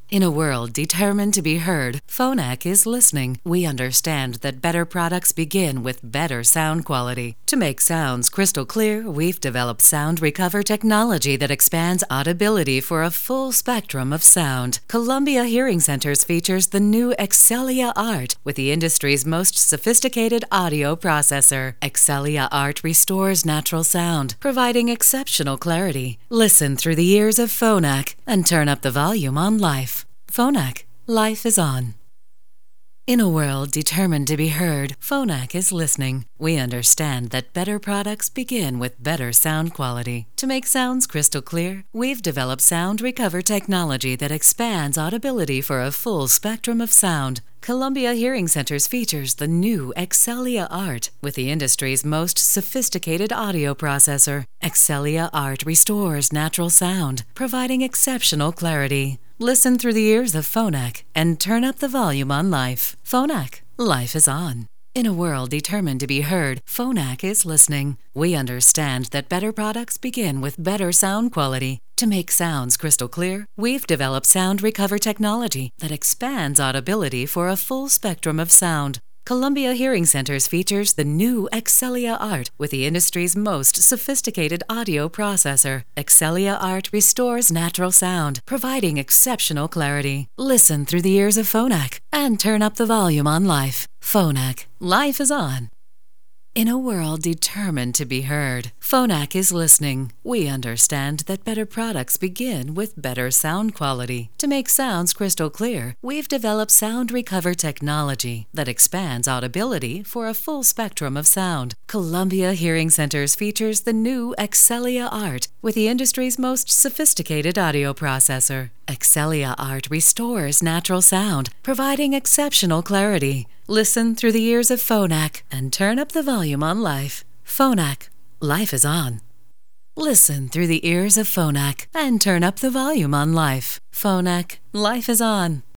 In a world determined to be heard, Phonak is listening. We understand that better products begin with better sound quality. To make sounds crystal clear, we've developed Sound Recover technology that expands audibility for a full spectrum of sound. Columbia Hearing Centers features the new Excelia Art with the industry's most sophisticated audio processor. Excelia Art restores natural sound, providing exceptional clarity. Listen through the ears of Phonak and turn up the volume on life. Phonak, life is on. In a world determined to be heard, Phonak is listening. We understand that better products begin with better sound quality. To make sounds crystal clear, we've developed Sound Recover technology that expands audibility for a full spectrum of sound. Columbia Hearing Centers features the new Excelia Art with the industry's most sophisticated audio processor. Excelia Art restores natural sound, providing exceptional clarity. Listen through the ears of Phonak and turn up the volume on life. Phonak, life is on. In a world determined to be heard, Phonak is listening. We understand that better products begin with better sound quality. To make sounds crystal clear, we've developed Sound Recover technology that expands audibility for a full spectrum of sound. Columbia Hearing Centers features the new Excelia Art with the industry's most sophisticated audio processor. Excelia Art restores natural sound, providing exceptional clarity. Listen through the ears of Phonak and turn up the volume on life. Phonak, life is on. In a world determined to be heard, Phonak is listening. We understand that better products begin with better sound quality. To make sounds crystal clear, we've developed Sound Recover technology that expands audibility for a full spectrum of sound. Columbia Hearing Centers features the new Excelia Art with the industry's most sophisticated audio processor. Excelia Art restores natural sound, providing exceptional clarity. Listen through the ears of Phonak and turn up the volume on life. Phonak, life is on. Listen through the ears of Phonak and turn up the volume on life. Phonak, life is on.